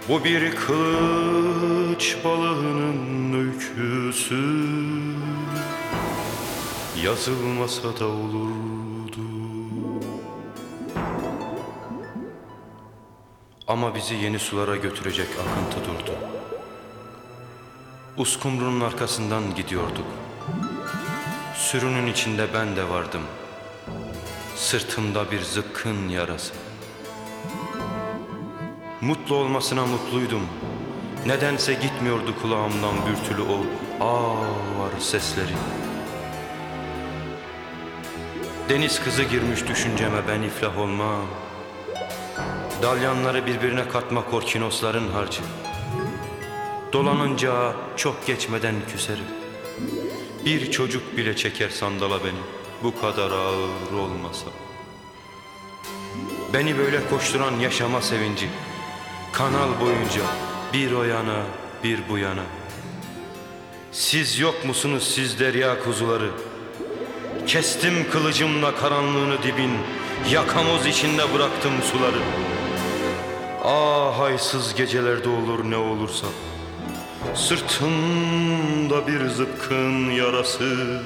Bu bir kılıç balığının öyküsü, yazılmasa da olurdu. Ama bizi yeni sulara götürecek akıntı durdu. Uskumru'nun arkasından gidiyorduk. Sürünün içinde ben de vardım. Sırtımda bir zıpkın yarası. Mutlu olmasına mutluydum. Nedense gitmiyordu kulağımdan bürtülü o ağır sesleri. Deniz kızı girmiş düşünceme, ben iflah olmam. Dalyanları birbirine katmak orkinosların harcı. Dolanınca çok geçmeden küserim. Bir çocuk bile çeker sandala beni, bu kadar ağır olmasa. Beni böyle koşturan yaşama sevinci, kanal boyunca bir o yana bir bu yana. Siz yok musunuz siz derya kuzuları? Kestim kılıcımla karanlığını dibin, yakamoz içinde bıraktım suları. Ah haysız gecelerde olur ne olursa, sırtımda bir zıpkın yarası.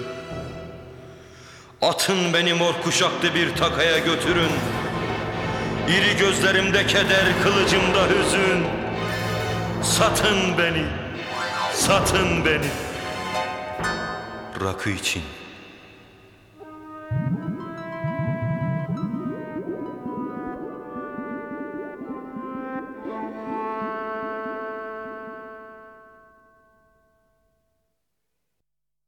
Atın beni mor kuşaklı bir takaya götürün. İri gözlerimde keder, kılıcımda hüzün. Satın beni, satın beni rakı için.